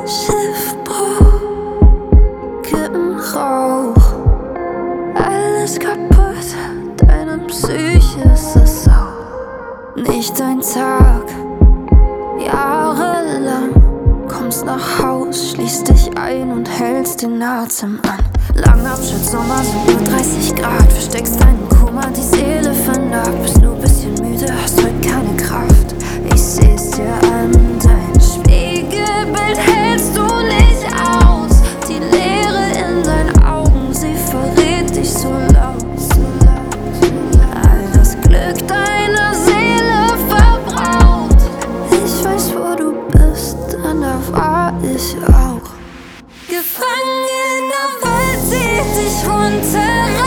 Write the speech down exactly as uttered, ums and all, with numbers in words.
Schiffbruch, Kippen, Rauch, alles kaputt, deine Psyche ist es auch. Nicht ein Tag, jahrelang. Kommst nach Haus, schließt dich ein und hältst den Atem an. Langabschnitt, Sommer sind nur dreißig Grad. Versteckst deinen Kummer, die Seele vernarbt. Bist nur ein bisschen müde, hast heute keine Kraft. Ich seh's dir an, dein Spiegelbild hältst du nicht aus. Die Leere in deinen Augen, sie verrät dich so laut, so laut, so laut. All das Glück deiner Seele verbraucht. Ich weiß, wo du bist, denn da war ich auch. Gefangen in der Welt, zieht dich runter.